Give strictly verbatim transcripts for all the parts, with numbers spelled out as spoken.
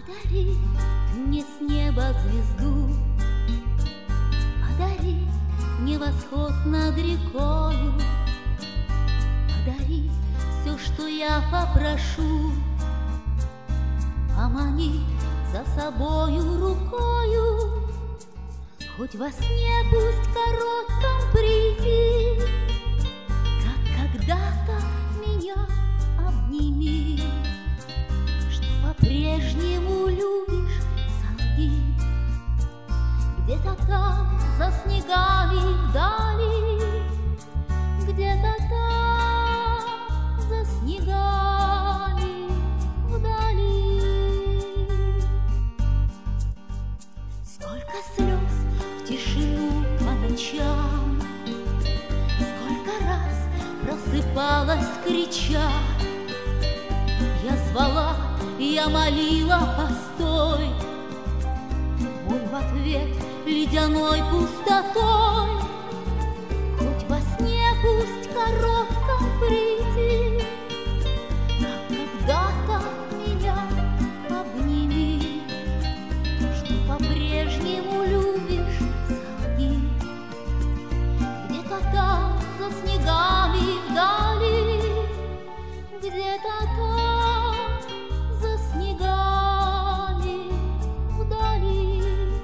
Подари мне с неба звезду, подари мне восход над рекою, подари все, что я попрошу, помани за собою рукою. Хоть во сне, пусть коротком приди, как когда-то меня обними, что по-прежнему любишь, солги. Где-то там, за снегами вдали, где-то там, за снегами вдали. Сколько слез в тишину по ночам, сколько раз просыпалась, крича. Я звала, я молила, постой. Мой в ответ ледяной пустотой. Хоть во сне, пусть коротком приди, как когда-то меня обними, что по-прежнему любишь, солги. Где-то там, за снегами вдали, где-то там, за снегами вдали.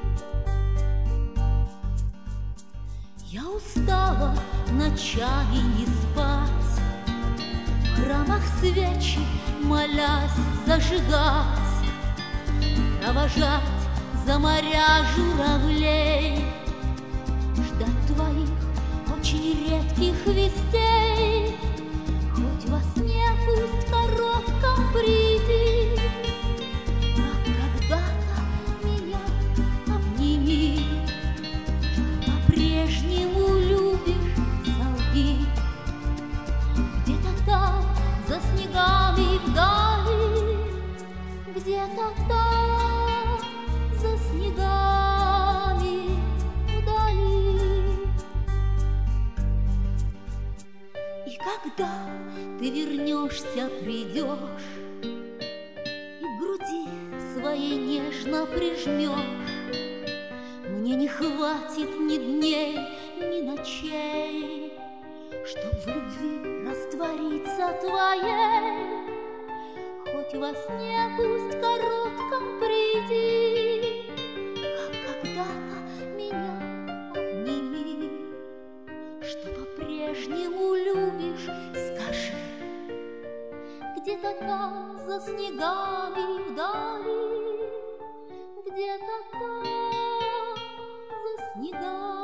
Я устала ночами не спать, в храмах свечи молясь зажигать, провожать за моря журавлей, ждать твоих очень редких вестей. Хоть во сне, пусть коротком приди, как когда-то меня обними, что по-прежнему любишь, солги. Где-то там, за снегами вдали, где-то там, за снегами вдали. И когда ты вернешься, придешь, и к груди своей нежно прижмешь, мне не хватит ни дней, ни ночей, чтоб в любви раствориться твоей. Хоть во сне, пусть коротком приди, как когда-то меня обними, что по-прежнему любишь, скажи. Где-то там, за снегами вдали, где-то там, за снегами.